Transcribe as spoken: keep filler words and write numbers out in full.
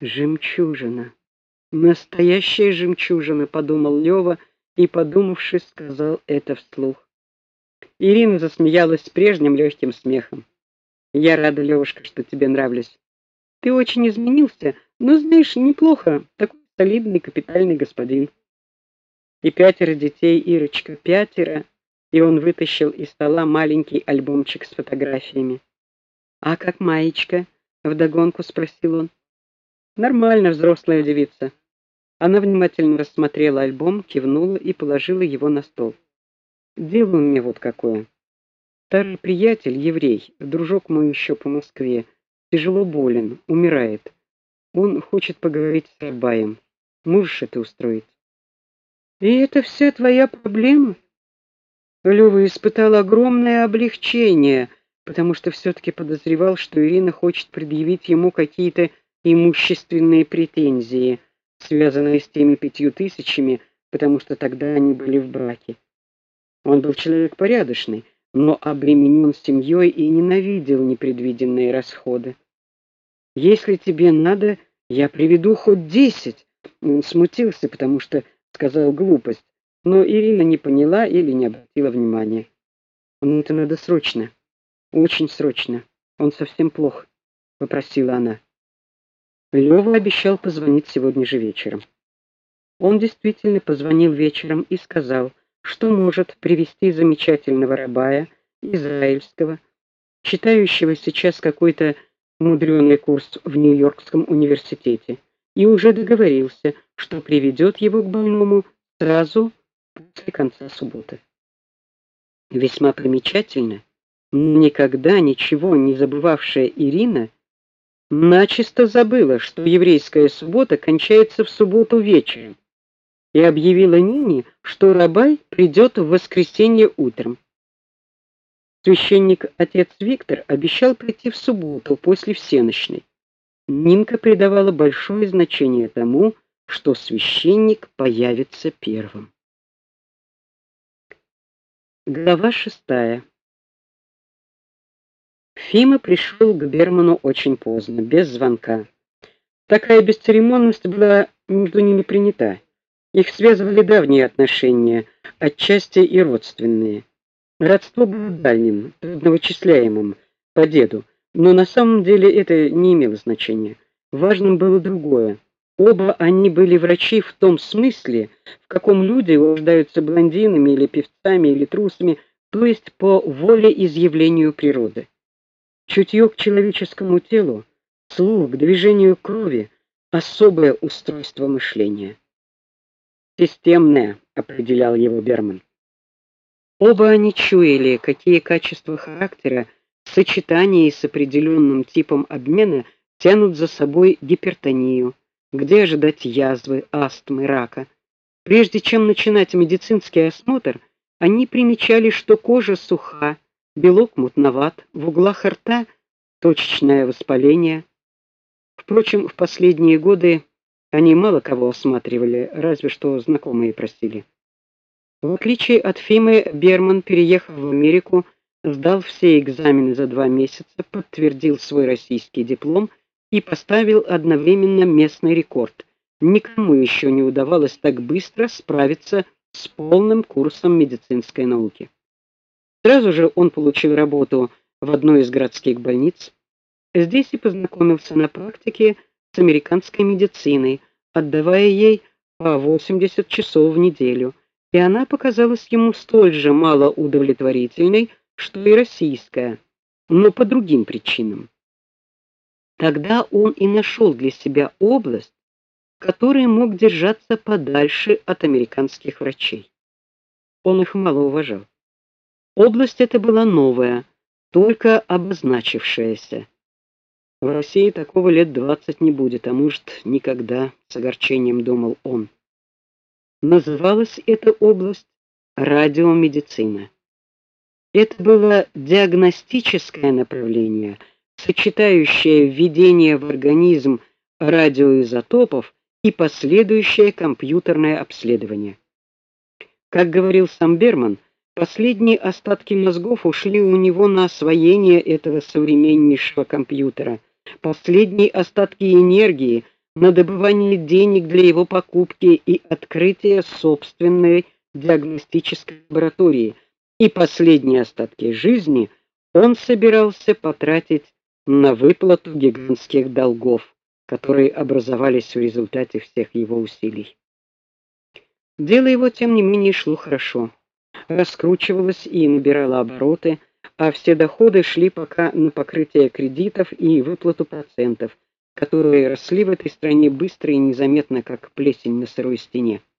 Жемчужина. Настоящая жемчужина, подумал Лёва и, подумавши, сказал это вслух. Ирина засмеялась прежним легким смехом. Я рада, Лёвушка, что тебе нравлюсь. Ты очень изменился, но, знаешь, неплохо. Такой солидный, капитальный господин. И пятеро детей, Ирочка, пятеро. И он вытащил из стола маленький альбомчик с фотографиями. А как Маечка? Вдогонку спросил он. Нормально, взрослая девица. Она внимательно рассмотрела альбом, кивнула и положила его на стол. Дело у меня вот какое. Старый приятель, еврей, дружок мой еще по Москве, тяжело болен, умирает. Он хочет поговорить с Рабаем. Можешь это устроить? И это вся твоя проблема? Лёва испытал огромное облегчение, потому что все таки подозревал, что Ирина хочет предъявить ему какие-то имущественные претензии, связанные с теми пятью тысячами, потому что тогда они были в браке. Он был человек порядочный, но обременен семьей и ненавидел непредвиденные расходы. Если тебе надо, я приведу хоть десять. Он смутился, потому что сказал глупость, но Ирина не поняла или не обратила внимания. Ну это надо срочно. Очень срочно. Он совсем плох, попросила она. Лёва обещал позвонить сегодня же вечером. Он действительно позвонил вечером и сказал, что может привезти замечательного рабая израильского, читающего сейчас какой-то мудрёный курс в Нью-Йоркском университете, и уже договорился, что приведет его к больному сразу после конца субботы. Весьма примечательно, никогда ничего не забывавшая Ирина начисто забыла, что еврейская суббота кончается в субботу вечером, и объявила Нине, что рабай придет в воскресенье утром. Священник отец Виктор обещал прийти в субботу после всенощной. Нинка придавала большое значение тому, что священник появится первым. Глава шестая. Фима пришел к Берману очень поздно, без звонка. Такая бесцеремонность была между ними принята. Их связывали давние отношения, отчасти и родственные. Родство было дальним, трудновычисляемым по деду, но на самом деле это не имело значения. Важным было другое. Оба они были врачи в том смысле, в каком люди рождаются блондинами или певцами или трусами, то есть по волеизъявлению природы. Чутье к человеческому телу, слух к движению крови, особое устройство мышления. Системное, определял его Берман. Оба они чуяли, какие качества характера в сочетании с определенным типом обмена тянут за собой гипертонию, где ожидать язвы, астмы, рака. Прежде чем начинать медицинский осмотр, они примечали, что кожа суха, белок мутноват, в углах рта точечное воспаление. Впрочем, в последние годы они мало кого осматривали, разве что знакомые просили. В отличие от Фимы, Берман, переехав в Америку, сдал все экзамены за два месяца, подтвердил свой российский диплом и поставил одновременно местный рекорд. Никому еще не удавалось так быстро справиться с полным курсом медицинской науки. Сразу же он получил работу в одной из городских больниц. Здесь и познакомился на практике с американской медициной, отдавая ей по восемьдесят часов в неделю, и она показалась ему столь же малоудовлетворительной, что и российская, но по другим причинам. Тогда он и нашел для себя область, в которой мог держаться подальше от американских врачей. Он их мало уважал. Область эта была новая, только обозначившаяся. В России такого лет двадцать не будет, а может, никогда, с огорчением думал он. Называлась эта область радиомедицина. Это было диагностическое направление, сочетающее введение в организм радиоизотопов и последующее компьютерное обследование. Как говорил сам Берман, последние остатки мозгов ушли у него на освоение этого современнейшего компьютера. Последние остатки энергии на добывание денег для его покупки и открытие собственной диагностической лаборатории, и последние остатки жизни он собирался потратить на выплату гигантских долгов, которые образовались в результате всех его усилий. Дело его, тем не менее, шло хорошо. Раскручивалось и набирало обороты, а все доходы шли пока на покрытие кредитов и выплату процентов, которые росли в этой стране быстро и незаметно, как плесень на сырой стене.